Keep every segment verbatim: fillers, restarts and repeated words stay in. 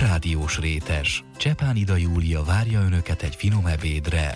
Rádiós Rétes. Csepán Ida Júlia várja Önöket egy finom ebédre.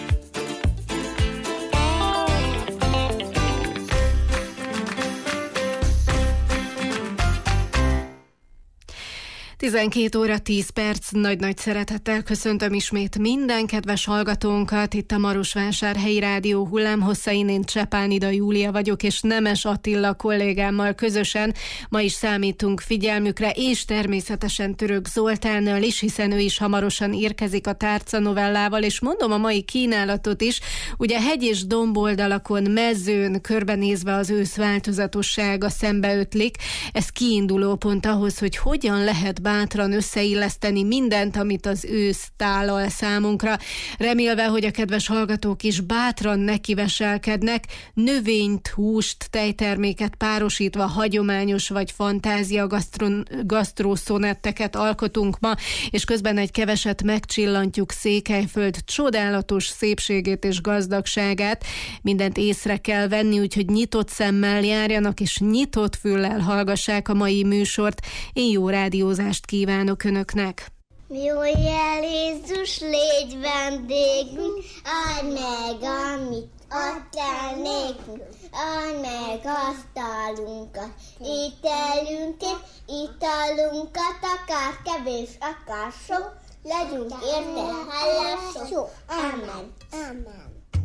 tizenkét óra tíz perc, nagy-nagy szeretettel köszöntöm ismét minden kedves hallgatónkat itt a Marosvásárhelyi Rádió hullámhosszain. Én Csepán Ida Júlia vagyok, és Nemes Attila kollégámmal közösen ma is számítunk figyelmükre, és természetesen Török Zoltánnal is, hiszen ő is hamarosan érkezik a tárca novellával, és mondom a mai kínálatot is. Ugye hegy és domboldalakon, mezőn körbenézve az ősz változatossága szembeötlik. Ez kiinduló pont ahhoz, hogy hogyan lehet bátran összeilleszteni mindent, amit az ősz tálal számunkra. Remélve, hogy a kedves hallgatók is bátran nekiveselkednek, növényt, húst, tejterméket párosítva hagyományos vagy fantázia gasztrószonetteket alkotunk ma, és közben egy keveset megcsillantjuk Székelyföld csodálatos szépségét és gazdagságát. Mindent észre kell venni, úgyhogy nyitott szemmel járjanak, és nyitott füllel hallgassák a mai műsort. Én jó rádiózást kívánok Önöknek! Jöjjel Jézus, légy vendégünk, add meg, amit adtál nékünk, add meg asztalunkat, ételünket, italunkat, akár kevés, akár sok, legyünk érte hálások. Amen. Amen.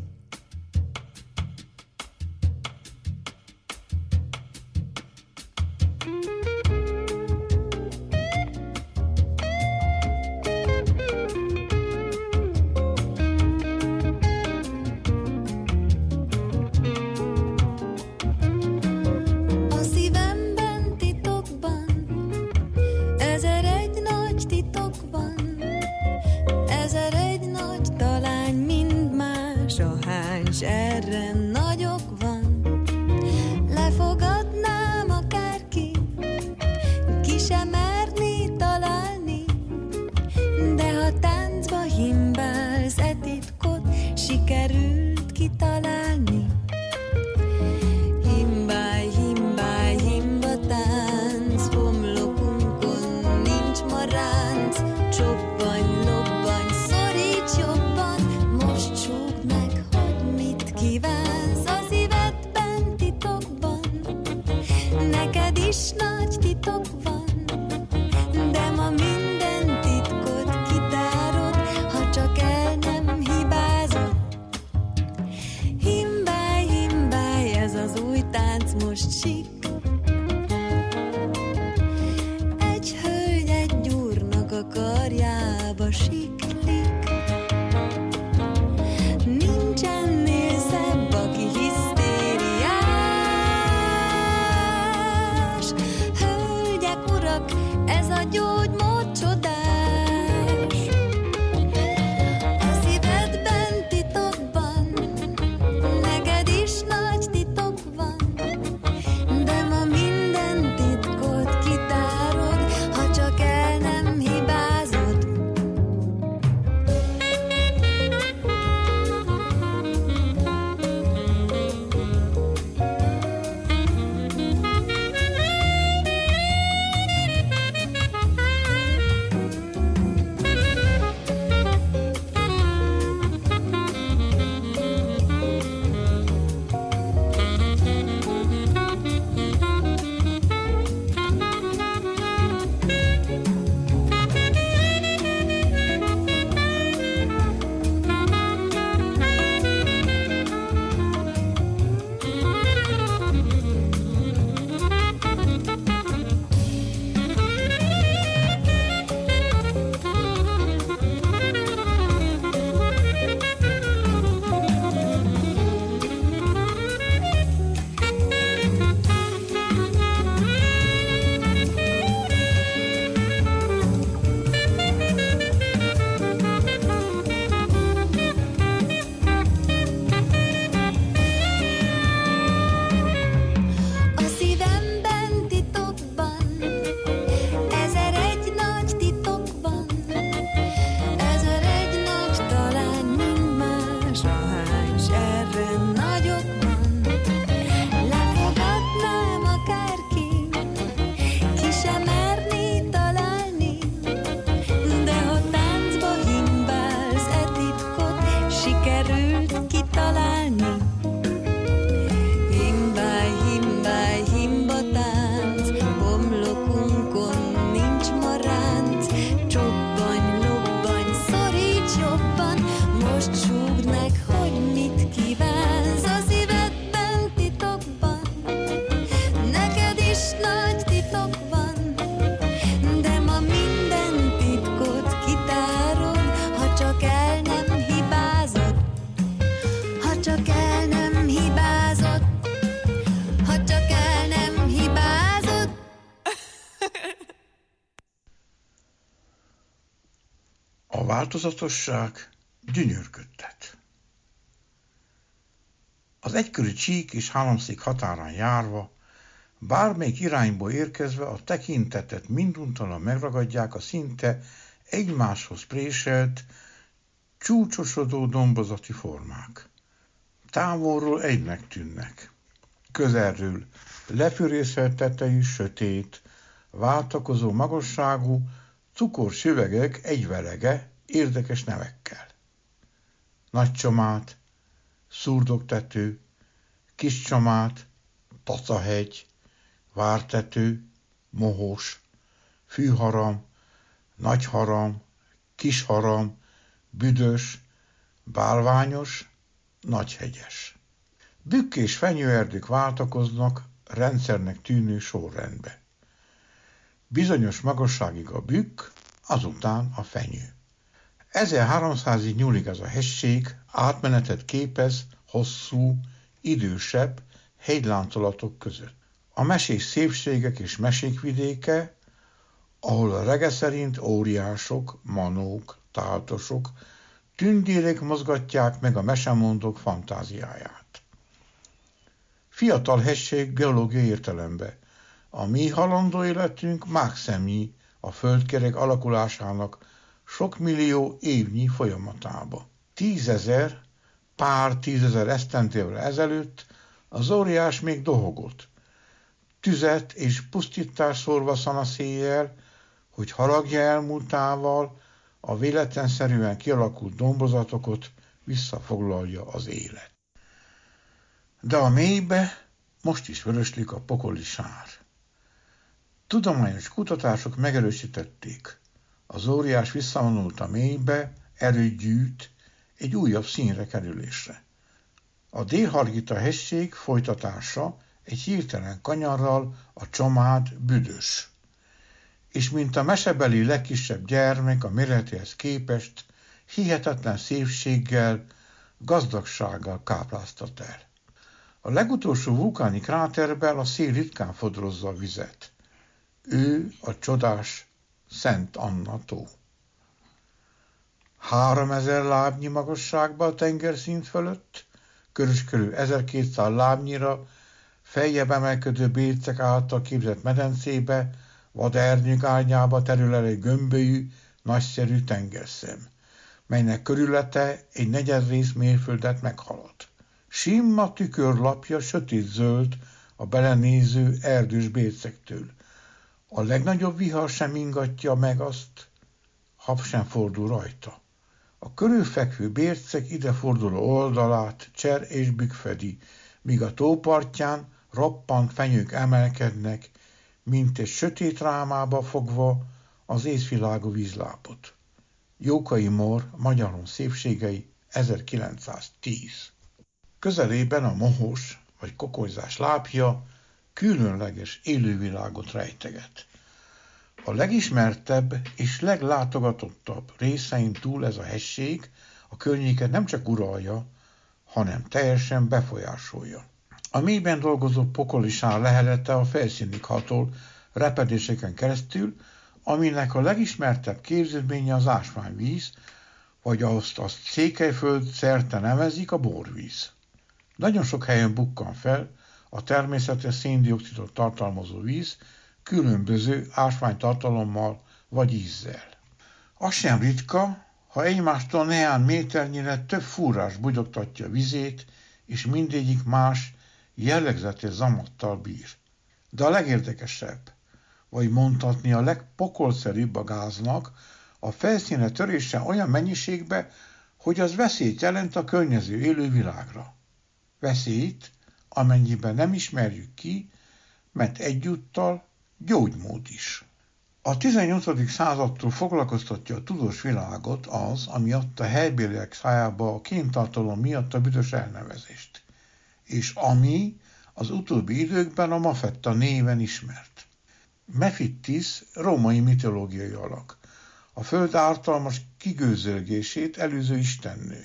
Erre nagyok van, lefogadnám akárki, ki sem merné találni, de ha táncba himbálsz e titkot, sikerült kitalálni. Himbálj, himbálj, himba tánc, homlokunkon nincs maránc, csobbanj, lobbanj, szoríts jobban, most súgd meg, kívánsz a szívedben titokban, neked is nagy titok van, de ma minden titkot kitárod, ha csak el nem hibázod. Himbálj, himbálj, ez az új tánc most sik. Egy hölgy egy úrnak a karjába siklik. Nincsennél szebb, aki hisztériás. Hölgyek, urak, ez a gyógymód csodás. A szívedben titokban, neked is nagy titok van, de ma minden titkot kitárod, ha csak el nem hibázod. változatosság gyönyörködtet. Az egykörű csík és háromszék határán járva, bármelyik irányból érkezve a tekintetet minduntalan megragadják a szinte egymáshoz préselt, csúcsosodó dombozati formák. Távolról egynek tűnnek. Közelről lefűrészelt tetejű, sötét, váltakozó magasságú, cukorsüvegek egyvelege érdekes nevekkel. Nagycsomát, Szurdoktető, Kiscsomát, Tacahegy, Vártető, Mohos, Fűharam, Nagyharam, Kisharam, Büdös, Bálványos, Nagyhegyes. Bükk és fenyőerdők váltakoznak rendszernek tűnő sorrendbe. Bizonyos magasságig a bükk, azután a fenyő. ezerháromszázig nyúlik ez a hegység, átmenetet képez hosszú, idősebb hegyláncolatok között. A mesés szépségek és mesék vidéke, ahol a rege szerint óriások, manók, táltosok, tündérek mozgatják meg a mesemondók fantáziáját. Fiatal hegység geológiai értelemben. A mi halandó életünk mágszemnyi a földkerek alakulásának sok millió évnyi folyamatába. Tízezer, pár tízezer esztendővel ezelőtt az óriás még dohogott. Tüzet és pusztítás szórva szanaszéjjel, hogy haragja elmúltával a véletlenszerűen kialakult dombozatokat visszafoglalja az élet. De a mélybe most is vöröslik a pokoli sár. Tudományos kutatások megerősítették, az óriás visszavonult a mélybe, erőt gyűjt egy újabb színre kerülésre. A Dél-Hargita hegység folytatása egy hirtelen kanyarral a Csomád Büdös, és mint a mesebeli legkisebb gyermek a méretéhez képest hihetetlen szépséggel, gazdagsággal kápráztat el. A legutolsó vulkáni kráterben a szél ritkán fodrozza a vizet. Ő a csodás Szent Anna tó. Háromezer lábnyi magasságban a tengerszint fölött, körülbelül ezerkétszáz lábnyira feljebb emelkedő bércek által képzett medencébe, vadernyők árnyába terül el egy gömbölyű, nagyszerű tengerszem, melynek körülete egy negyedrész mérföldet meghalad. Simma tükörlapja sötét-zöld a belenéző erdős bércektől. A legnagyobb vihar sem ingatja meg azt, hab sem fordul rajta. A körülfekvő bércek ideforduló oldalát cser és bükk fedi, míg a tópartján roppant fenyők emelkednek, mint egy sötét rámába fogva az észvilágú vízlápot. Jókai Mór, Magyaron szépségei, ezerkilencszáztíz. Közelében a mohos vagy kokolyzás lábja különleges élővilágot rejteget. A legismertebb és leglátogatottabb részein túl ez a hegység a környéket nem csak uralja, hanem teljesen befolyásolja. A mélyben dolgozó pokoli sár lehelete a felszínig hatol repedéseken keresztül, aminek a legismertebb képződménye az ásványvíz, vagy azt a Székelyföld szerte nevezik a borvíz. Nagyon sok helyen bukkan fel a természetes széndioxidot tartalmazó víz, különböző ásványtartalommal vagy ízzel. Az sem ritka, ha egymástól néhány méternyire több fúrás bugyogtatja vizét, és mindegyik más jellegzetes zamattal bír. De a legérdekesebb, vagy mondhatni a legpokolszerűbb a gáznak, a felszíne törése olyan mennyiségbe, hogy az veszélyt jelent a környező élővilágra. Veszélyt, amennyiben nem ismerjük ki, mert egyúttal gyógymód is. A tizennyolcadik századtól foglalkoztatja a tudós világot az, ami adta a helybéliek szájába a kéntartalom miatt a büdös elnevezést, és ami az utóbbi időkben a Mafetta néven ismert. Mephitis római mitológiai alak, a föld ártalmas kigőzölgését előző istennő.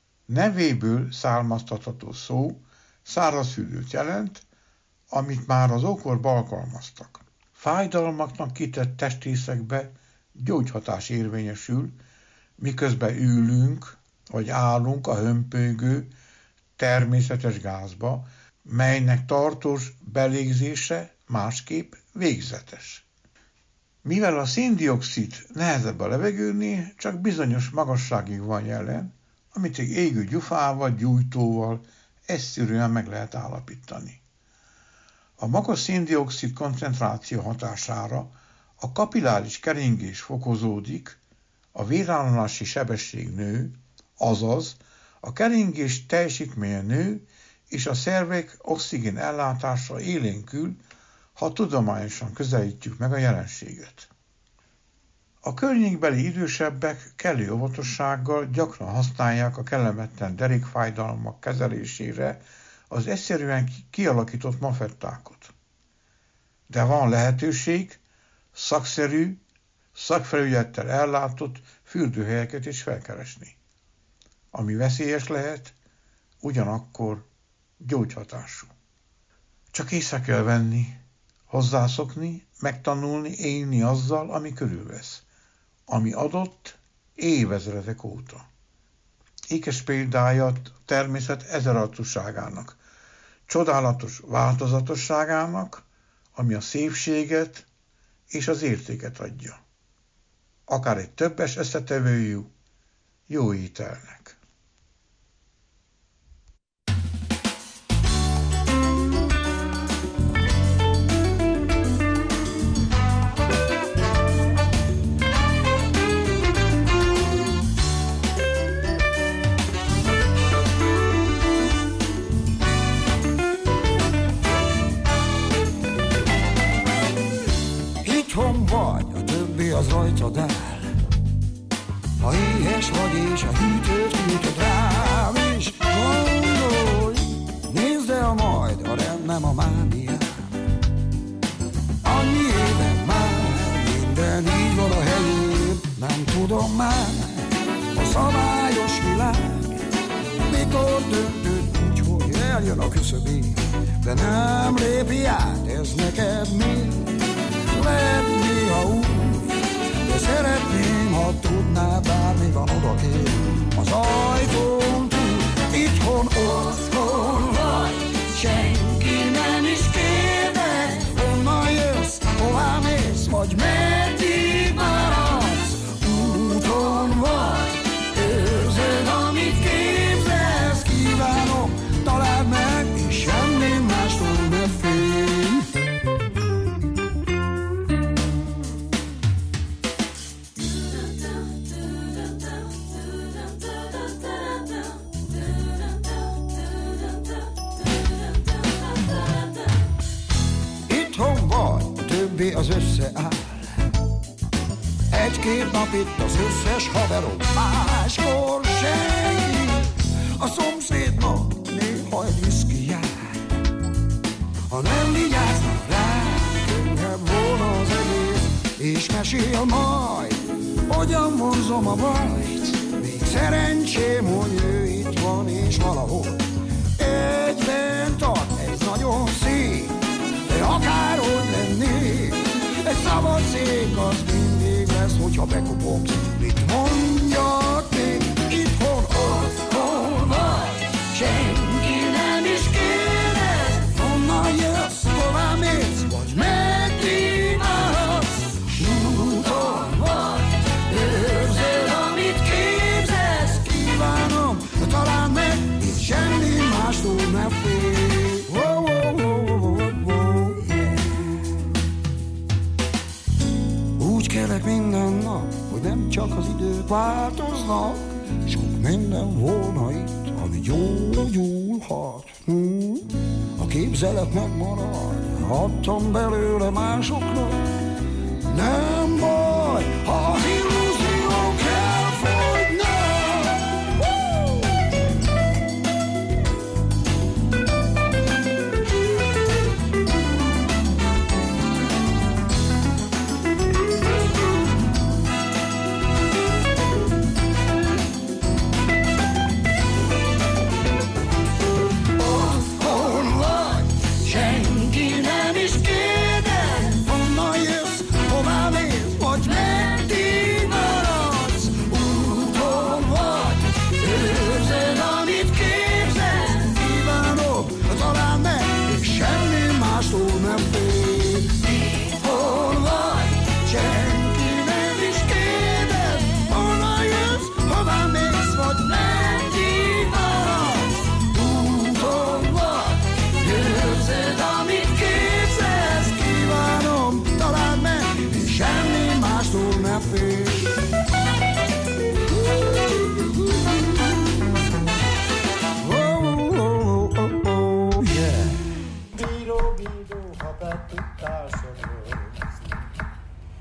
Nevéből származtatható szó szárazfűrőt jelent, amit már az ókorban alkalmaztak. Fájdalmaknak kitett testrészekbe gyógyhatás érvényesül, miközben ülünk vagy állunk a hömpölygő természetes gázba, melynek tartós belégzése másképp végzetes. Mivel a szén-dioxid nehezebb a levegőnél, csak bizonyos magasságig van jelen, amit egy égő gyufával, gyújtóval egyszerűen meg lehet állapítani. A magas szén-dioxid koncentráció hatására a kapilláris keringés fokozódik, a véráramlási sebesség nő, azaz a keringés teljesítménye nő, és a szervek oxigén ellátása élénkül, ha tudományosan közelítjük meg a jelenséget. A környékbeli idősebbek kellő óvatossággal gyakran használják a kellemetlen derékfájdalmak kezelésére az egyszerűen kialakított mafettákat. De van lehetőség szakszerű, szakfelügyelettel ellátott fürdőhelyeket is felkeresni, ami veszélyes lehet, ugyanakkor gyógyhatású. Csak észre kell venni, hozzászokni, megtanulni, élni azzal, ami körülvesz, ami adott évezredek óta. Ékes példája a természet ezerarcúságának, csodálatos változatosságának, ami a szépséget és az értéket adja. Akár egy többes összetevőjű jó ételnek. Az rajtad áll, ha éhes vagy és a hűtőt hűtöd rám, és gondolj, nézd el majd a rendem a mániám. Annyi éven már minden így van a helyén, nem tudom már a szabályos világ, mikor döntőd úgy, hogy eljön a küszöbén, de nem lépi át, ez neked mi? Lehet néha úgy, de szeretném, ha tudnád, bármi van odakint az ajtón túl. Itthon, otthon vagy, senki nem is kérdez, honnan jössz, hová mész, vagy meddig maradsz. Úton vagy, őrzöd, amit képzelsz, kívánom, találd meg, és semmi mástól ne félj. Az összeáll. Egy-két nap itt az összes haverom, máskor senki. A szomszédnak néha egy viszki jár. Ha nem vigyáznak rá, könnyebb volna az egész. És mesél majd, hogyan vonzom a bajt. Még szerencsém, hogy ő itt van és valahol egyben tart, ez nagyon szép. De akárhogy lennék, egy szabad szék az mindig lesz, hogyha bekopogsz. Mit mondjak még? Itthon, otthon vagy, senki nem is kérdez, honnan jössz, hová mész, vagy meddig maradsz. Úton vagy, őrzöd, amit képzelsz, kívánom, talán meg, és semmi mástól ne félj. Kelek minden nap, hogy nem csak az idők változnak, sok minden volna itt, ami gyógyulhat. Hmm? A képzelet megmarad, adtam belőle másoknak. Nem baj, ha az illúziók elfogynak. Senki nem is kérdez, honnan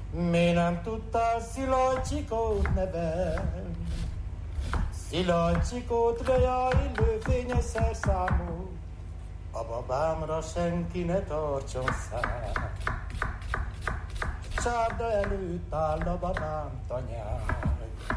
Mi nem tudtál Szilágycsikót nevelni? Szilágycsikót veja illő fényes szerszámú, a babámra senki ne tartson szám. Csárda előtt áll a babám tanyája,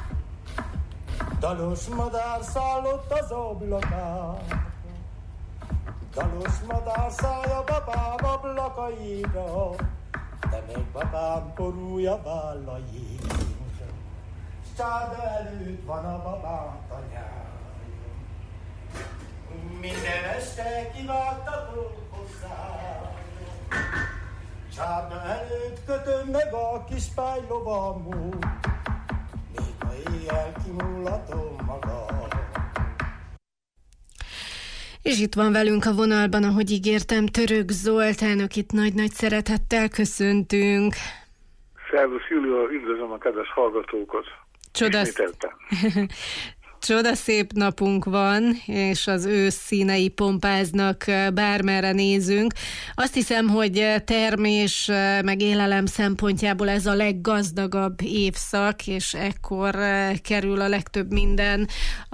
dalos madár szállott az ablakán. Dalos madár száll a babám ablakaira, de még babám borúja vállaira. Csárda előtt van a babám tanyája, minden este kivágtatok hozzá. Csárda előtt kötöm meg a kis pálylovamot, még ha éjjel kimullatom magam. És itt van velünk a vonalban, ahogy ígértem, Török Zoltán, akit nagy-nagy szeretettel köszöntünk. Szervusz Júlia, üdvözlöm a kedves hallgatókat. Csodasz... Csodaszép napunk van, és az ősz színei pompáznak, bármerre nézünk. Azt hiszem, hogy termés meg élelem szempontjából ez a leggazdagabb évszak, és ekkor kerül a legtöbb minden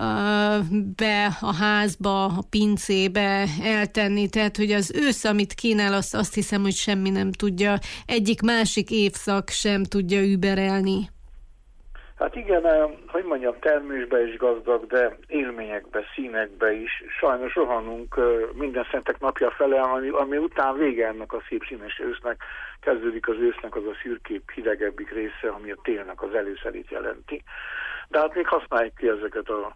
be a házba, a pincébe eltenni. Tehát, hogy az ősz, amit kínál, azt, azt hiszem, hogy semmi nem tudja, egyik másik évszak sem tudja überelni. Hát igen, hogy mondjam, termésbe is gazdag, de élményekbe, színekbe is. Sajnos rohanunk minden szentek napja fele, ami, ami után vége ennek a szép színes ősznek, kezdődik az ősznek az a szürkébb, hidegebbik része, ami a télnek az előszerét jelenti. De hát még használjuk ki ezeket a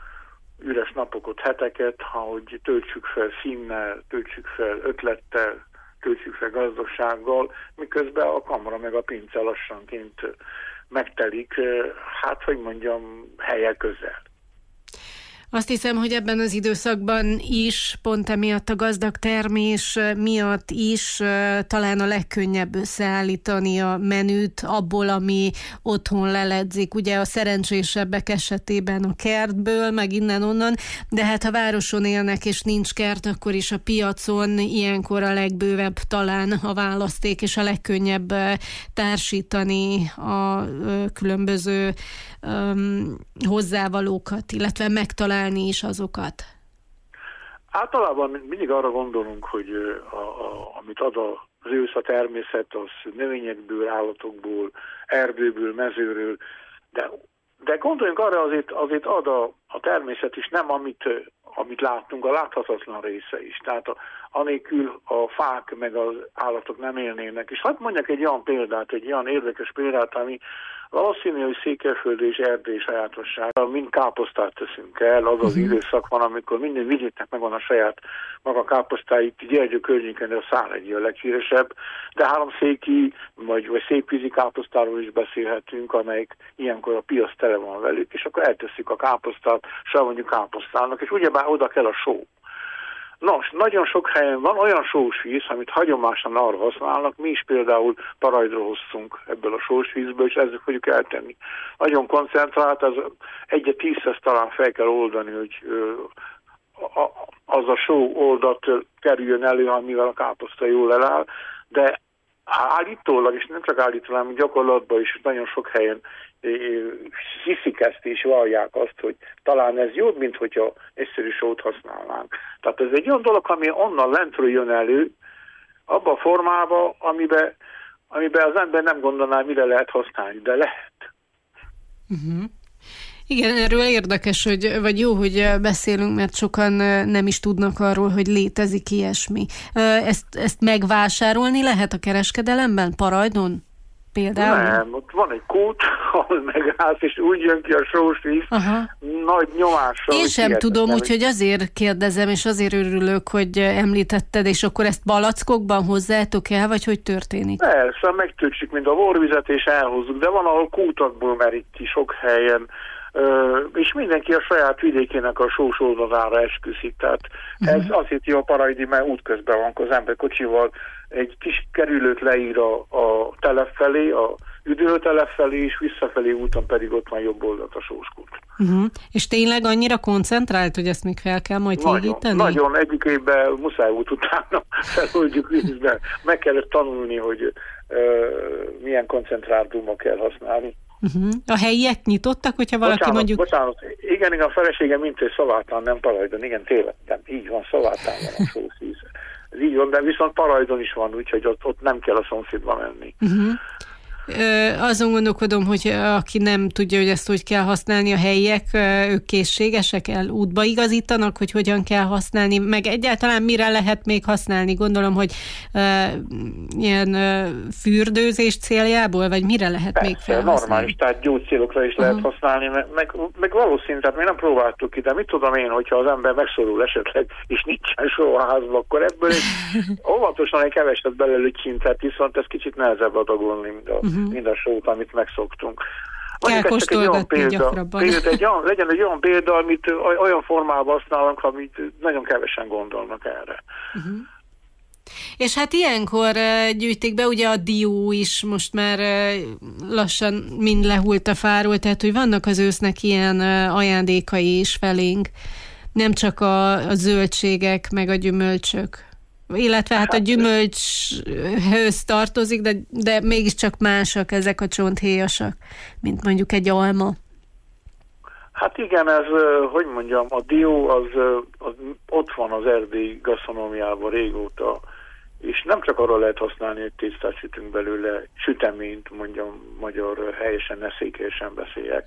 üres napokat, heteket, hogy töltsük fel színnel, töltsük fel ötlettel, töltsük fel gazdagsággal, miközben a kamra meg a pince lassanként megtelik, hát, hogy mondjam, helye közel. Azt hiszem, hogy ebben az időszakban is, pont emiatt a gazdag termés miatt is talán a legkönnyebb összeállítani a menüt abból, ami otthon leledzik. Ugye a szerencsésebbek esetében a kertből, meg innen-onnan, de hát ha városon élnek és nincs kert, akkor is a piacon ilyenkor a legbővebb talán a választék, és a legkönnyebb társítani a különböző um, hozzávalókat, illetve megtalálni is azokat. Általában mindig arra gondolunk, hogy a, a, amit ad az ősz, a természet, az növényekből, állatokból, erdőből, mezőről, de, de gondoljunk arra, azért, azért ad a, a természet is nem amit, amit láttunk, a láthatatlan része is. Tehát a, anélkül a fák meg az állatok nem élnének. És hadd mondjak egy olyan példát, egy olyan érdekes példát, ami valószínű, hogy Székelyföld és Erdély sajátossága, mind káposztát teszünk el, az az uh-huh. időszak van, amikor minden vidéknek megvan a saját maga káposztáit, Gyergyő környéken a Szállegyi a leghíresebb, de háromszéki vagy, vagy szépvízi káposztáról is beszélhetünk, amelyik ilyenkor a piac tele van velük, és akkor elteszik a káposztát, savanyú káposztának, és ugyebár oda kell a só. Nos, nagyon sok helyen van olyan sósvíz, amit hagyományosan arra használnak, mi is például Parajdra hoztunk ebből a sósvízből, és ezzel fogjuk eltenni. Nagyon koncentrált, az egyet tízhez talán fel kell oldani, hogy az a só oldat kerüljön elő, amivel a káposzta jól eláll, de állítólag, és nem csak állítólag, hanem gyakorlatban is nagyon sok helyen hiszik ezt és vallják azt, hogy talán ez jobb, mint hogyha egyszerű sót használnánk. Tehát ez egy olyan dolog, ami onnan lentről jön elő, abban a formában, amiben, amiben az ember nem gondolná, mire lehet használni, de lehet. Uh-huh. Igen, erről érdekes, hogy, vagy jó, hogy beszélünk, mert sokan nem is tudnak arról, hogy létezik ilyesmi. Ezt, ezt megvásárolni lehet a kereskedelemben, Parajdon? Például? Nem, ott van egy kút, ahol megállsz, és úgy jön ki a sósvíz, nagy nyomással. Én sem tudom, úgyhogy azért kérdezem, és azért örülök, hogy említetted, és akkor ezt palackokban hozzátok el, vagy hogy történik? Persze, megtöltsük, mint a vorvizet, és elhozzuk, de van, ahol kútakból merik ki sok helyen, és mindenki a saját vidékének a sós oldalára esküszik, tehát uh-huh. ez azért jó a Parajdi, mert útközben van, az ember kocsival egy kis kerülőt leír a, a telep felé, a üdülőtelep felé, és visszafelé úton pedig ott van jobb oldalt a Sóskút. Uh-huh. És tényleg annyira koncentrált, hogy ezt még fel kell majd hígítani? Nagyon, egyik évben muszáj volt utána feloldjuk vízben. Meg kellett tanulni, hogy uh, milyen koncentrátumot kell használni. Uh-huh. A helyiek nyitottak, hogyha valaki bocsánat, mondjuk... Bocsánat, igen, igen, a feleségem mint egy Szavátán, nem Parajdon, igen, tényleg, nem, így van, Szavátán van a sószíz. Ez így van, de viszont Parajdon is van, úgyhogy ott, ott nem kell a szomszédba menni. Uh-huh. Ö, azon gondolkodom, hogy aki nem tudja, hogy ezt hogy kell használni, a helyiek, ők készségesek, el útba igazítanak, hogy hogyan kell használni, meg egyáltalán mire lehet még használni. Gondolom, hogy ö, ilyen ö, fürdőzés céljából, vagy mire lehet Persze, még felhasználni? normális, tehát gyógycélokra is lehet uh-huh. használni, meg, meg, meg valószínű, tehát mi nem próbáltuk ki, de mit tudom én, hogyha az ember megszorul esetleg, és nincsen só a házban, akkor ebből egy óvatosan egy keveset belelőttyintett, viszont ez kicsit nehezebb adagolni, mint a uh-huh. mind a sót, amit megszoktunk. Kell kóstolgatni gyakrabban. Példa, egy olyan, legyen egy olyan példa, amit olyan formában használunk, amit nagyon kevesen gondolnak erre. Uh-huh. És hát ilyenkor gyűjtik be, ugye a dió is most már lassan mind lehult a fáról, tehát hogy vannak az ősznek ilyen ajándékai is felénk. Nem csak a, a zöldségek, meg a gyümölcsök. Illetve hát a gyümölcshöz tartozik, de, de mégiscsak másak ezek a csonthéjasak, mint mondjuk egy alma. Hát igen, ez, hogy mondjam, a dió az, az ott van az erdélyi gasztronómiában régóta, és nem csak arra lehet használni, hogy tésztát sütünk belőle, süteményt, mondjam, magyar helyesen, ne székelyesen beszéljek,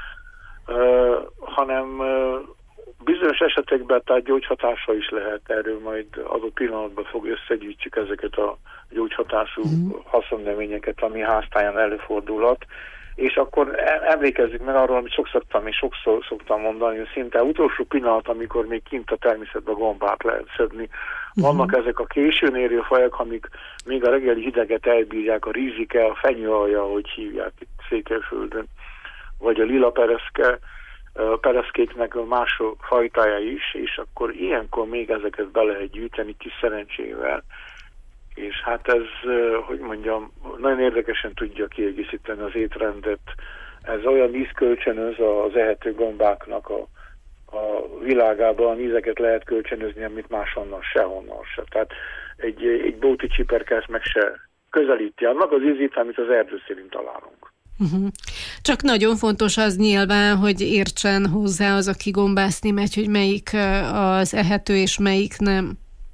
uh, hanem uh, bizonyos esetekben tehát gyógyhatása is lehet, erről majd adott pillanatban fog összegyűjtjük ezeket a gyógyhatású mm. haszonnövényeket, ami háztáján előfordulhat, és akkor emlékezzük meg arról, amit sokszor szoktam, és sokszor szoktam mondani, hogy szinte utolsó pillanat, amikor még kint a természetben gombát lehet szedni. Vannak mm. ezek a későn érő fajok, amik még a reggeli hideget elbírják, a rizike, a fenyőalja, ahogy hívják itt Székelyföldön, vagy a lila pereszke, pereszkéknek a más fajtája is, és akkor ilyenkor még ezeket be lehet gyűjteni kis szerencsével, és hát ez, hogy mondjam, nagyon érdekesen tudja kiegészíteni az étrendet. Ez olyan ízkölcsönöz az ehető gombáknak a, a világában, ízeket lehet kölcsönözni, amit máshonnan sehonnan se. Tehát egy, egy bóti csiperke meg se közelíti annak az ízét, amit az erdőszélén találunk. Uh-huh. Csak nagyon fontos az nyilván, hogy értsen hozzá az, aki gombászni megy, hogy melyik az ehető és melyik nem.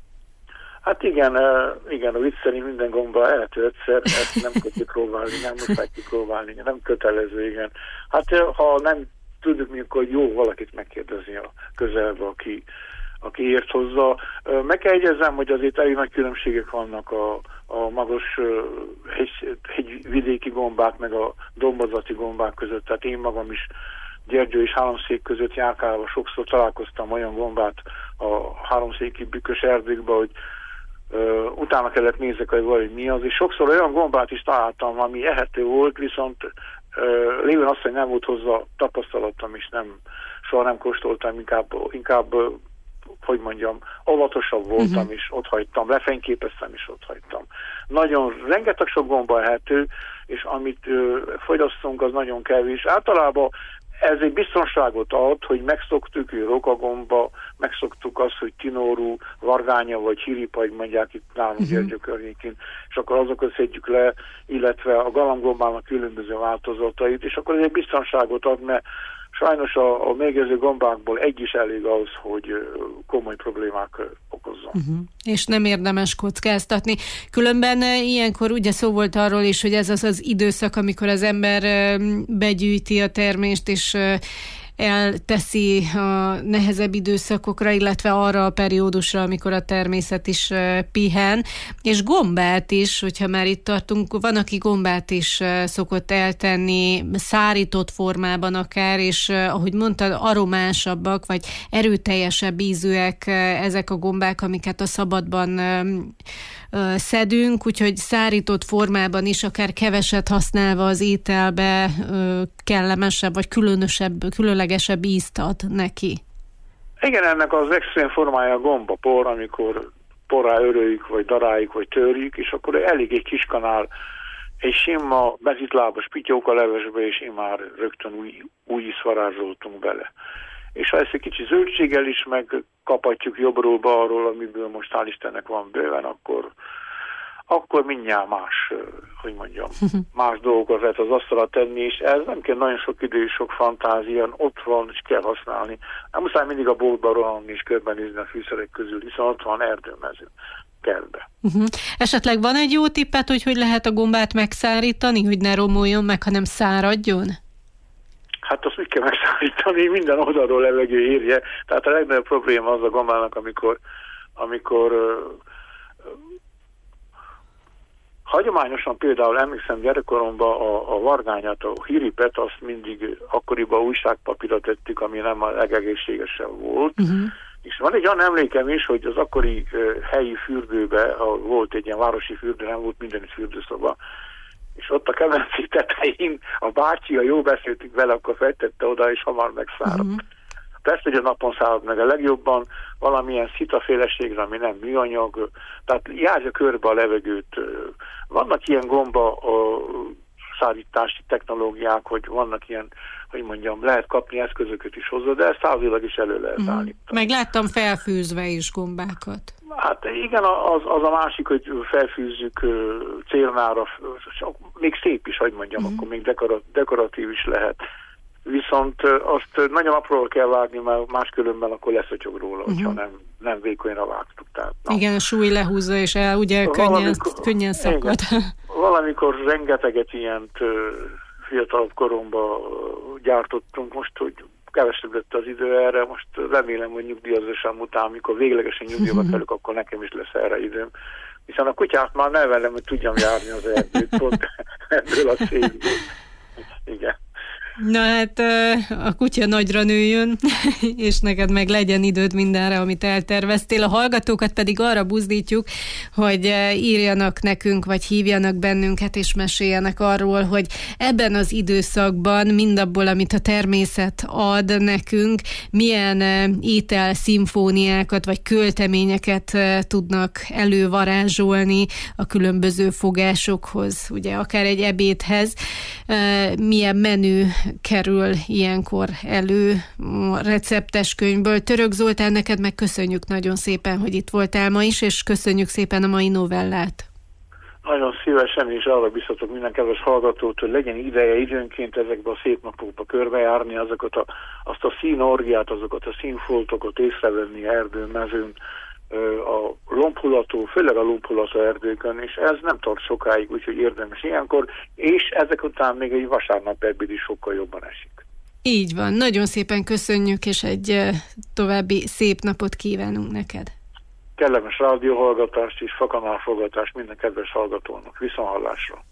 Hát igen, igen, a vicc szerint minden gomba ehető egyszer, ezt nem kell kipróbálni, nem muszáj kipróbálni, nem kötelező, igen. Hát ha nem tudjuk, mikor jó valakit megkérdezni a közelbe, aki, aki ért hozzá. Meg kell jegyezzem, hogy azért elég nagy különbségek vannak a, a magas hegy, hegyvidéki gombák, meg a dombozati gombák között. Tehát én magam is Gyergyő és Háromszék között járkálva sokszor találkoztam olyan gombát a háromszéki bükkös erdőkben, hogy uh, utána kellett nézzek, hogy valami mi az, és sokszor olyan gombát is találtam, ami ehető volt, viszont uh, lévén azt, hogy nem volt hozzá tapasztalatom, és nem, soha nem kóstoltam, inkább, inkább hogy mondjam, óvatosabb voltam, uh-huh. és ott hagytam, lefényképeztem, és ott hagytam. Nagyon, rengeteg sok gomba ehető, és amit uh, fogyasztunk, az nagyon kevés. Általában ez egy biztonságot ad, hogy megszoktuk, hogy rokagomba, megszoktuk azt, hogy tinórú, vargánya vagy hiripa, hogy mondják itt nálunk uh-huh. Gyergyő környékén, és akkor azokat szedjük le, illetve a galambgombának különböző változatait, és akkor ez egy biztonságot ad, mert sajnos a, a mérgező gombákból egy is elég ahhoz, hogy komoly problémák okozzon. Uh-huh. És nem érdemes kockáztatni. Különben ilyenkor ugye szó volt arról is, hogy ez az az időszak, amikor az ember begyűjti a termést, és elteszi a nehezebb időszakokra, illetve arra a periódusra, amikor a természet is pihen, és gombát is, hogyha már itt tartunk, van, aki gombát is szokott eltenni, szárított formában akár, és ahogy mondtad, aromásabbak, vagy erőteljesebb ízűek ezek a gombák, amiket a szabadban szedünk, úgyhogy szárított formában is, akár keveset használva az ételbe kellemesebb, vagy különösebb, különlegesebb ízt ad neki. Igen, ennek az extrém formája a gombapor, amikor porrá öröljük, vagy daráljuk, vagy törjük, és akkor elég egy kis kanál, egy sima mezitlábas pityók a levesbe, és én már rögtön új, új is varázsoltunk bele. És ha ezt egy kicsi zöldséggel is megkapatjuk jobbról-balról, amiből most hál' Istennek van bőven, akkor, akkor mindjárt más, hogy mondjam, más dolgokat lehet az asztalra tenni, és ez nem kell nagyon sok idő, sok fantázia, ott van, és kell használni. Nem muszáj mindig a boltba rohanni és körbenézni a fűszerek közül, hiszen ott van erdőmező. Kertbe. Uh-huh. Esetleg van egy jó tippet, hogy hogy lehet a gombát megszárítani, hogy ne romoljon meg, hanem száradjon? Hát azt úgy kell megszállítani, minden oldalról levegő érje. Tehát a legnagyobb probléma az a gombának, amikor, amikor uh, uh, hagyományosan például emlékszem gyerekkoromban a, a vargányát, a hiripet, azt mindig akkoriban újságpapírra tettük, ami nem a legegészségesebb volt. Uh-huh. És van egy olyan emlékem is, hogy az akkori uh, helyi fürdőben, ahol volt egy ilyen városi fürdő, nem volt mindenütt fürdőszoba, és ott a kemenci tetején a bácsi, ha jól beszéltünk vele, akkor feltette oda, és hamar megszáradt. Uh-huh. Persze, hogy a napon szárad meg a legjobban, valamilyen szitaféleségre, ami nem műanyag, tehát járja körbe a levegőt. Vannak ilyen gomba a szállítási technológiák, hogy vannak ilyen, hogy mondjam, lehet kapni eszközöket is hozzá, de ezt százilag is elő lehet uh-huh. állítani. Meg láttam felfűzve is gombákat. Hát igen, az, az a másik, hogy felfűzzük célnára, még szép is, hogy mondjam, uh-huh. akkor még dekora, dekoratív is lehet. Viszont azt nagyon apróra kell vágni, mert máskülönben akkor leszötyog róla, uh-huh. hogyha nem, nem vékonyra vágtuk. Tehát, igen, a súly lehúzza, és el ugye könnyen, könnyen szakad. Valamikor rengeteget ilyent fiatalabb koromban gyártottunk, most, hogy kevesebb lett az idő erre, most remélem, hogy nyugdíjazásám után, amikor véglegesen nyugdíjba felük, akkor nekem is lesz erre időm. Hiszen a kutyát már nevelem, hogy tudjam járni az erdőt, pont ebből a célból. Igen. Na hát a kutya nagyra nőjön, és neked meg legyen időd mindenre, amit elterveztél. A hallgatókat pedig arra buzdítjuk, hogy írjanak nekünk, vagy hívjanak bennünket, és meséljenek arról, hogy ebben az időszakban mindabból, amit a természet ad nekünk, milyen étel szimfóniákat, vagy költeményeket tudnak elővarázsolni a különböző fogásokhoz, ugye akár egy ebédhez, milyen menü kerül ilyenkor elő a receptes könyvből. Török Zoltán, neked meg köszönjük nagyon szépen, hogy itt voltál ma is, és köszönjük szépen a mai novellát. Nagyon szívesen, és arra biztatok minden kedves hallgatót, hogy legyen ideje időnként ezekbe a szép napokba körbejárni, azokat a, azt a színorgiát, azokat a színfoltokat észrevenni erdőn, mezőn, a lombhulató, főleg a lombhulató erdőkön, és ez nem tart sokáig, úgyhogy érdemes ilyenkor, és ezek után még egy vasárnap ebéd is sokkal jobban esik. Így van, nagyon szépen köszönjük, és egy további szép napot kívánunk neked. Kellemes rádióhallgatást és fakanálfogatást minden kedves hallgatónak. Viszonthallásra!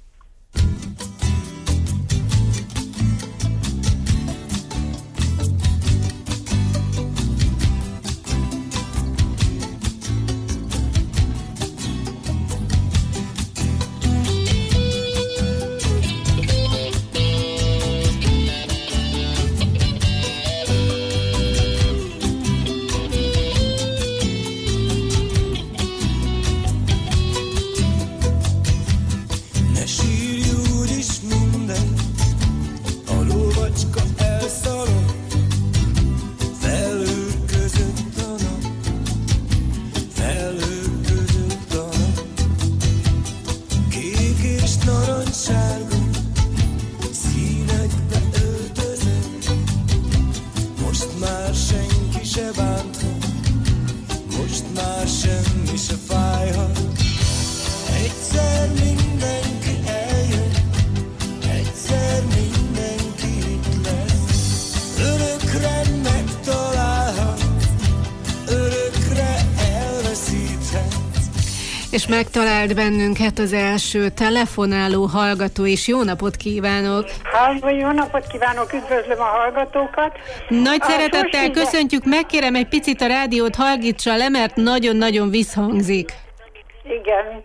És megtalált bennünket az első telefonáló hallgató is. Jó napot kívánok! Halló, jó napot kívánok, üdvözlöm a hallgatókat! Nagy szeretettel a köszöntjük, megkérem egy picit a rádiót hallgítsa le, mert nagyon-nagyon visszhangzik. Igen.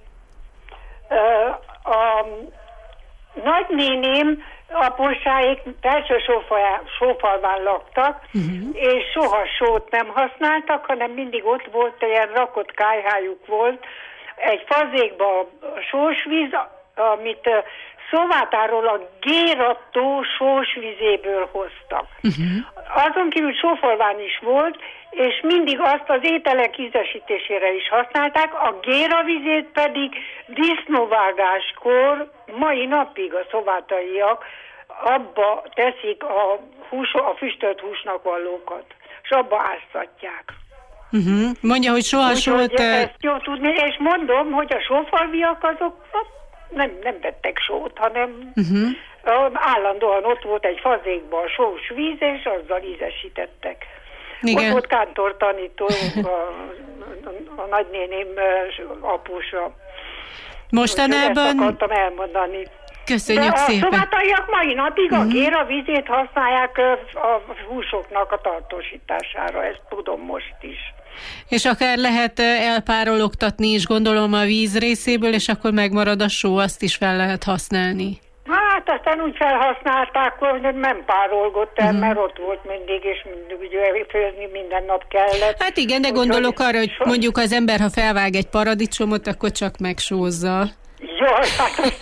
A nagynéném, apusáik felső sófalván laktak, uh-huh. és soha sót nem használtak, hanem mindig ott volt, ilyen rakott kályhájuk volt, egy fazékban sós víz, amit Szovátáról a Géra-tó sós vizéből hoztak. Uh-huh. Azon kívül sófolvány is volt, és mindig azt az ételek ízesítésére is használták, a Géra vizét pedig disznóvágáskor mai napig a szovátaiak abba teszik a, hús, a füstölt húsnak valókat, és abba áztatják. Uh-huh. Mondja, hogy soha sót... Ezt jó tudni, és mondom, hogy a sófalviak azok nem, nem vettek sót, hanem uh-huh. állandóan ott volt egy fazékban a sós víz, és azzal ízesítettek. Igen. Ott volt kántortanító, a, a, a nagynéném apusa. Mostanában... Ezt akartam elmondani. Köszönjük de szépen. A szovátaiak mai napig a Géra vizét használják a húsoknak a tartósítására, ezt tudom most is. És akár lehet elpárologtatni is, gondolom, a víz részéből, és akkor megmarad a só, azt is fel lehet használni. Hát aztán úgy felhasználták, hogy nem párolgott el, uh-huh. mert ott volt mindig, és mindig ugye főzni minden nap kellett. Hát igen, de gondolok arra, hogy mondjuk az ember, ha felvág egy paradicsomot, akkor csak megsózza. Jaj, hát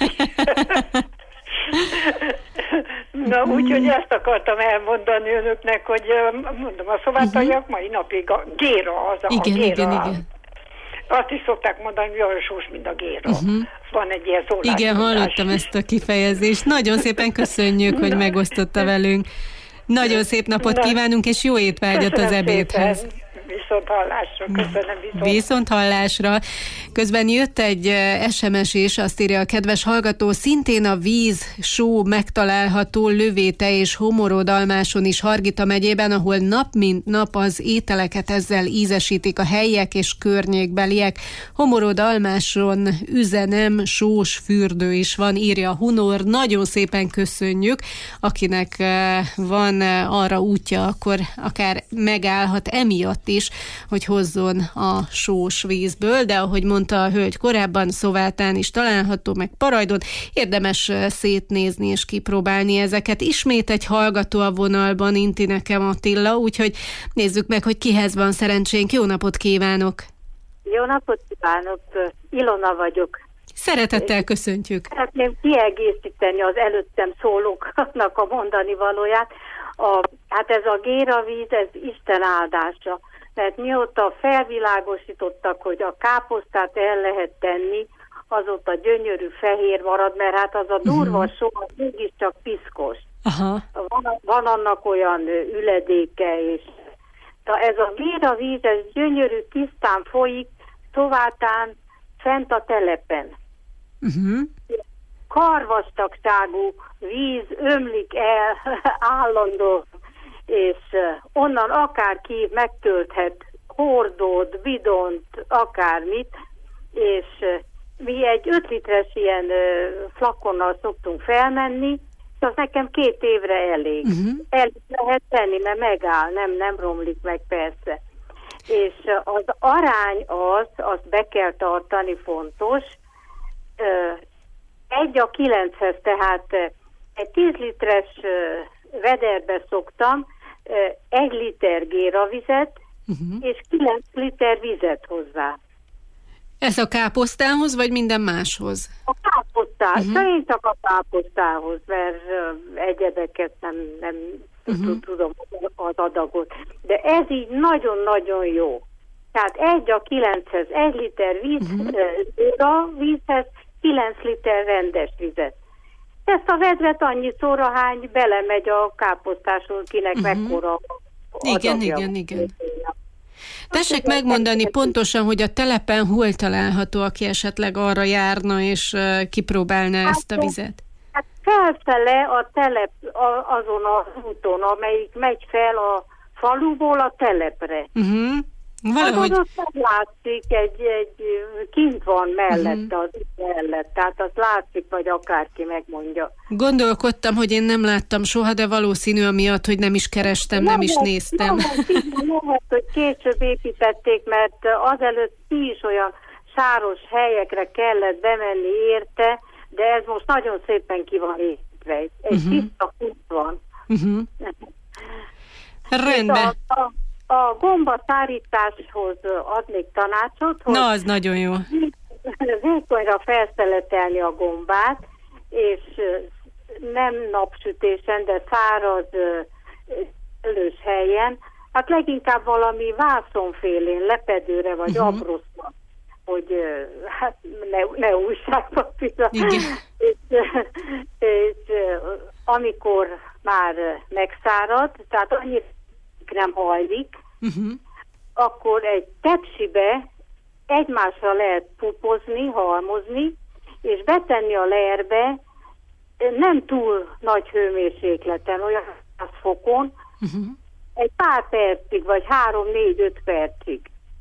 na, úgyhogy ezt akartam elmondani önöknek, hogy mondom, a szovátaiak uh-huh. mai napig a Géra, az a, igen, a Géra. Igen, igen. Azt is szokták mondani, hogy olyan sós, mint a Géra. Uh-huh. Van egy ilyen szólás. Igen, hallottam ezt a kifejezést. Nagyon szépen köszönjük, hogy megosztotta velünk. Nagyon szép napot kívánunk, és jó étvágyat az ebédhez. Szépen. Viszont hallásra, köszönöm, viszont. Viszont hallásra. Közben jött egy es em es is, azt írja a kedves hallgató, szintén a víz, só megtalálható Lövéte és Homorodalmáson is Hargita megyében, ahol nap mint nap az ételeket ezzel ízesítik a helyiek és környékbeliek. Homorodalmáson üzenem, sós fürdő is van, írja Hunor. Nagyon szépen köszönjük, akinek van arra útja, akkor akár megállhat emiatt is, hogy hozzon a sós vízből, de ahogy mondta a hölgy korábban, Szovátán is található, meg Parajdon, érdemes szétnézni és kipróbálni ezeket. Ismét egy hallgató a vonalban, Inti nekem Attila, úgyhogy nézzük meg, hogy kihez van szerencsénk. Jó napot kívánok! Jó napot kívánok! Ilona vagyok. Szeretettel köszöntjük! Szeretném kiegészíteni az előttem szólóknak a mondani valóját. A, hát ez a Géra víz, ez Isten áldása. Mert mióta felvilágosítottak, hogy a káposztát el lehet tenni, azóta gyönyörű fehér marad, mert hát az a durva uh-huh. só, az mégiscsak piszkos. Aha. Van, van annak olyan üledéke, és ez a Géra víz, ez gyönyörű, tisztán folyik, Szovátán, fent a telepen. Uh-huh. Karvastagságú víz ömlik el állandó, és onnan akárki megtölthet hordót, bidont, akármit, és mi egy öt literes ilyen flakonnal szoktunk felmenni, és az nekem két évre elég. Uh-huh. El lehet tenni, mert megáll, nem, nem romlik meg persze. És az arány az, azt be kell tartani, fontos, egy a kilenchez, tehát egy tíz literes vederbe szoktam egy liter Géra vizet, uh-huh. és kilenc liter vizet hozzá. Ez a káposztához, vagy minden máshoz? A káposztához, uh-huh. szerint csak a káposztához, mert egyedeket nem, nem uh-huh. tudom az adagot. De ez így nagyon-nagyon jó. Tehát egy a kilenchez, egy liter víz, uh-huh. vízhez, kilenc liter rendes vizet. Ezt a vedret annyiszor, hány belemegy a káposztásról, kinek uh-huh. mekkora igen, adagja. Igen, igen, Tessék megmondani pontosan, hogy a telepen hol található, aki esetleg arra járna és kipróbálná hát, ezt a vizet? Hát felfele a telep, a, azon az úton, amelyik megy fel a faluból a telepre. Uh-huh. Valahogy... Hát az látszik, egy, egy kint van mellette, uh-huh. az mellett, tehát az látszik, vagy akárki megmondja. Gondolkodtam, hogy én nem láttam soha, de valószínű amiatt, hogy nem is kerestem, nem, nem is lehet, néztem. Nem lehet, hogy később építették, mert azelőtt is olyan sáros helyekre kellett bemenni érte, de ez most nagyon szépen ki van építve. Egy uh-huh. tiszta kút van. Uh-huh. Rendben. A, a, a gombaszárításhoz adnék tanácsot, hogy na, az nagyon jó. Vékonyra felszeletelni a gombát, és nem napsütésen, de száraz elős helyen, hát leginkább valami vászonfélén, lepedőre vagy uh-huh. abroszba, hogy hát ne, ne újságpapírra. és, és amikor már megszárad, tehát annyira nem hajlik, uh-huh. akkor egy tepsibe egymásra lehet pupozni, halmozni, és betenni a leherbe nem túl nagy hőmérsékleten, olyan száz fokon, uh-huh. egy pár percig, vagy három-négy-öt percig.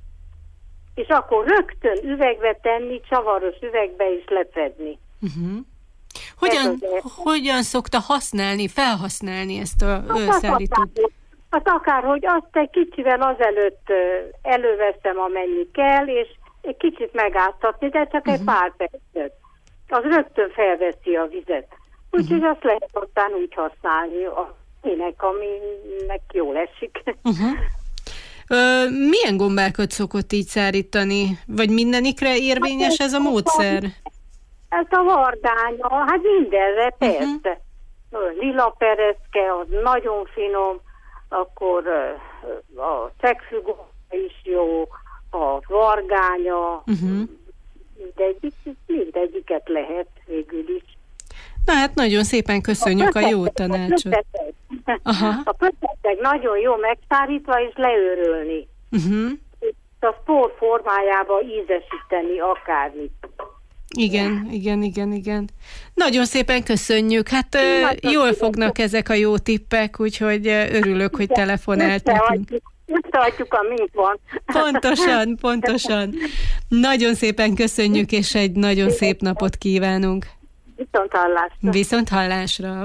És akkor rögtön üvegbe tenni, csavaros üvegbe is lefedni. Uh-huh. Hogyan, hogyan szokta használni, felhasználni ezt a szállítót? Hát akárhogy azt egy kicsivel azelőtt előveszem, amennyi kell, és egy kicsit megáztatni, de csak uh-huh. egy pár percet. Az rögtön felveszi a vizet. Úgyhogy uh-huh. azt lehet aztán úgy használni, aminek, aminek jól esik. Uh-huh. Ö, milyen gombákat szokott így szárítani? Vagy mindenikre érvényes ez a módszer? Ez a vardánya, hát mindenre persze. Uh-huh. Lila pereszke, az nagyon finom, akkor a cegfűgomba is jó, a vargánya, uh-huh. mindegyik, mindegyiket lehet végül is. Na hát nagyon szépen köszönjük a, a jó tanácsot. Aha. A pöttetek nagyon jó megszárítva és leőrölni. Uh-huh. A spór formájába ízesíteni akármit. Igen, igen, igen, igen. Nagyon szépen köszönjük. Hát nagyon jól fognak ezek a jó tippek, úgyhogy örülök, hogy telefonált nekünk. Összeadjuk, amint van. Pontosan, pontosan. Nagyon szépen köszönjük, és egy nagyon szép napot kívánunk. Viszont hallásra. Viszont hallásra.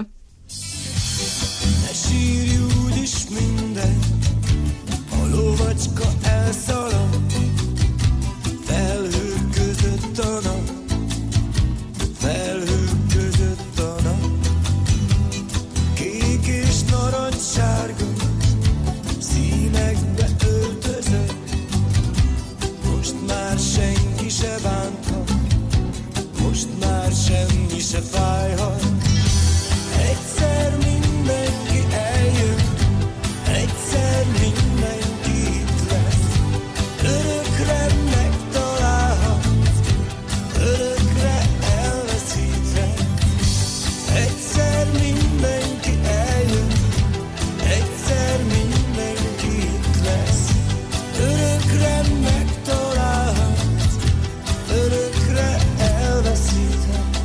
Ne sírj úgyis minden, a lovacska elszalad, felhők között a nap, felhők között a nap, kék és narancssárga színekbe öltözök, most már senki se bánthat, most már semmi se fájhat. Egyszer mindenki eljön, egyszer mindenki itt lesz, örökre megtalálhatsz, örökre elveszíthetsz. Egyszer mindenki eljön, egyszer mindenki itt lesz, örökre megtalálhatsz, örökre elveszíthetsz.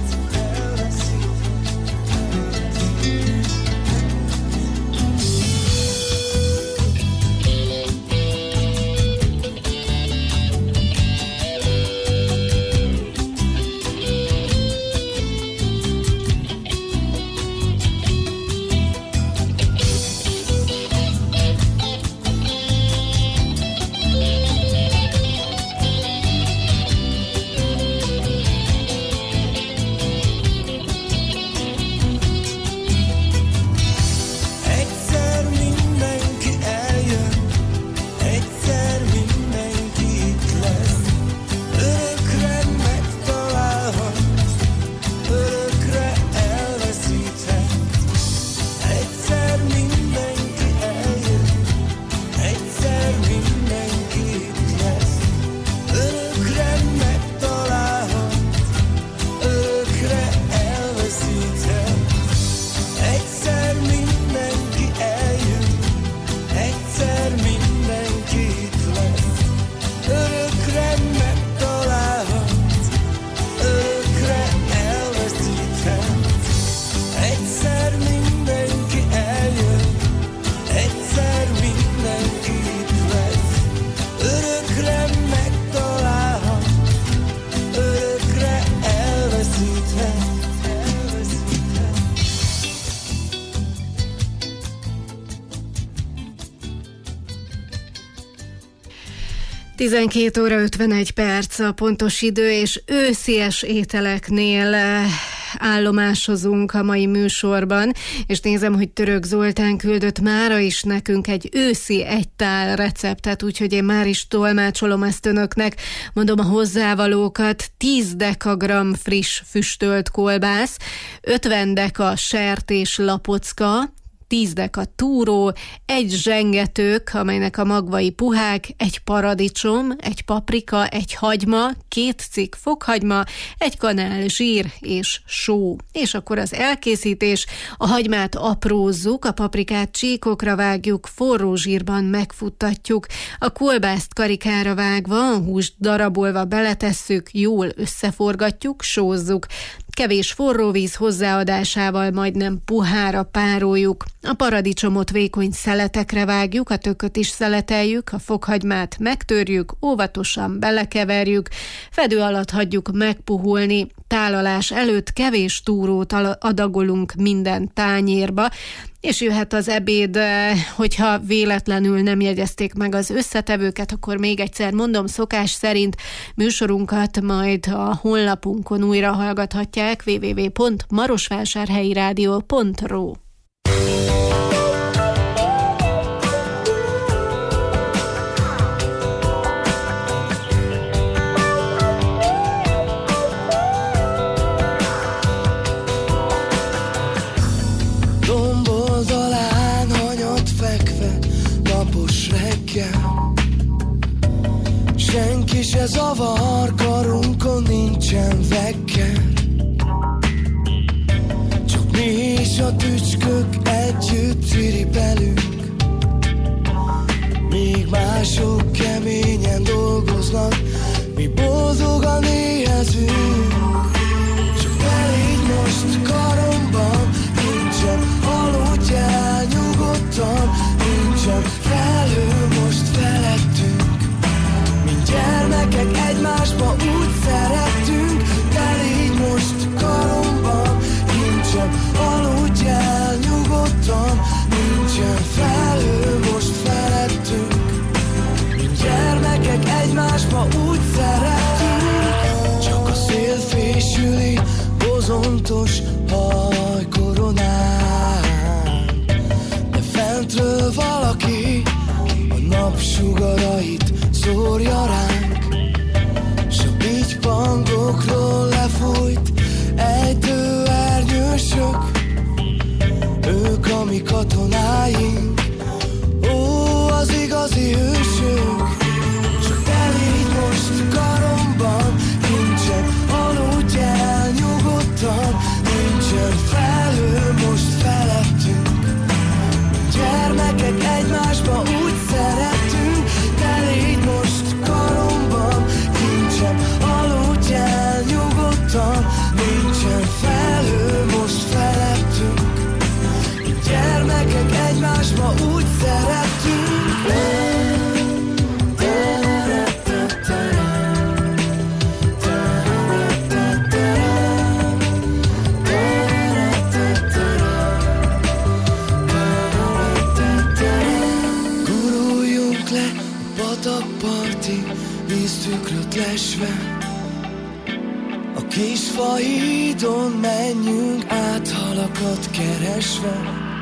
tizenkét óra ötvenegy perc a pontos idő, és őszies ételeknél állomásozunk a mai műsorban, és nézem, hogy Török Zoltán küldött mára is nekünk egy őszi egytál receptet, úgyhogy én már is tolmácsolom ezt önöknek. Mondom a hozzávalókat: tíz dekagram friss füstölt kolbász, ötven deka sertés lapocka, tíz deka túró, egy zsengetők, amelynek a magvai puhák, egy paradicsom, egy paprika, egy hagyma, két cikk fokhagyma, egy kanál zsír és só. És akkor az elkészítés: a hagymát aprózzuk, a paprikát csíkokra vágjuk, forró zsírban megfuttatjuk, a kolbászt karikára vágva, a húst darabolva beletesszük, jól összeforgatjuk, sózzuk. Kevés forró víz hozzáadásával majdnem puhára pároljuk. A paradicsomot vékony szeletekre vágjuk, a tököt is szeleteljük, a fokhagymát megtörjük, óvatosan belekeverjük, fedő alatt hagyjuk megpuhulni. Tálalás előtt kevés túrót adagolunk minden tányérba, és jöhet az ebéd. Hogyha véletlenül nem jegyezték meg az összetevőket, akkor még egyszer mondom, szokás szerint műsorunkat majd a honlapunkon újra hallgathatják: double-u double-u double-u pont marosvásárhelyirádió pont ro. Senki se zavar, karunkon nincsen vekker, csak mi és a tücskök együtt ciripelünk, míg mások keményen dolgoznak, mi boldogan éhezünk. Csak te légy most karomban, nincsen, aludjál nyugodtan, nincsen felhő most felettünk. Gyermekek egymásba úgy szerettünk, te légy most karomban, nincsen, aludjál nyugodtan, nincsen felhő most felettünk. Gyermekek egymásba úgy szerettünk, csak a szél fésüli bozontos hajkoronán, de fentről valaki a napsugarait szórja ránk, s a pittypangokról lefújt ejtőernyősök, ők a mi katonáink, ó, az igazi hősök. Csak te légy most karomban, nincsen, aludjál nyugodtan, nincsen felhő most felettünk. Gyermekek egymásba úgy szerettünk, te légy most karomban, nincsen, aludjál nyugodtan, nincsen felhő most felettünk. Gyermekek egymásba úgy szerettünk. Víztükröt lesve, a kis fahídon menjünk át halakat keresve.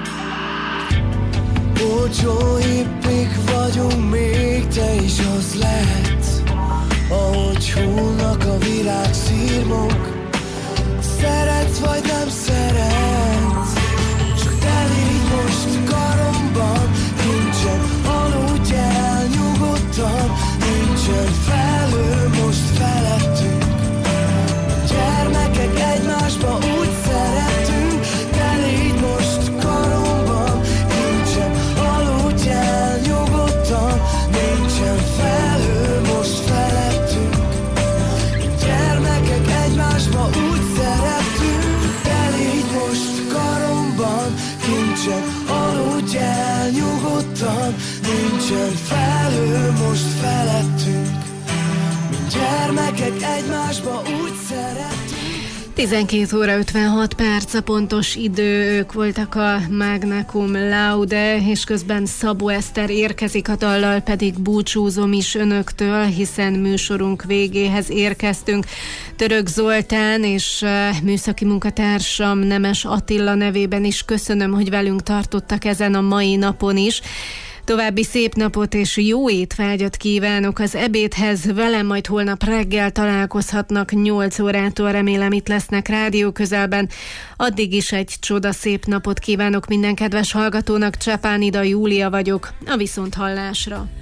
Olcsó hippik vagyunk, még te is az lehetsz, ahogy hullnak a virágszirmok. Szeretsz vagy nem szeretsz, csak te légy most karomban, nincsen, aludjál nyugodtan, nincsen felhő most felettünk. Gyermekek egymásba úgy szeretünk, te légy most karomban, nincsen, aludjál nyugodtan, nincsen felhő most felettünk. Gyermekek egymásba úgy szeretünk, te légy most karomban, nincsen, aludjál nyugodtan, nincsen felhő most felettünk. Gyermekek egymásba úgy szeretünk. tizenkét óra ötvenhat perc a pontos idő, ők voltak a Magna Cum Laude, és közben Szabó Eszter érkezik a dallal, pedig búcsúzom is önöktől, hiszen műsorunk végéhez érkeztünk. Török Zoltán és műszaki munkatársam Nemes Attila nevében is köszönöm, hogy velünk tartottak ezen a mai napon is. További szép napot és jó étvágyat kívánok az ebédhez, velem majd holnap reggel találkozhatnak nyolc órától, remélem itt lesznek rádió közelben. Addig is egy csoda szép napot kívánok minden kedves hallgatónak, Csepán Ida Júlia vagyok, a viszonthallásra.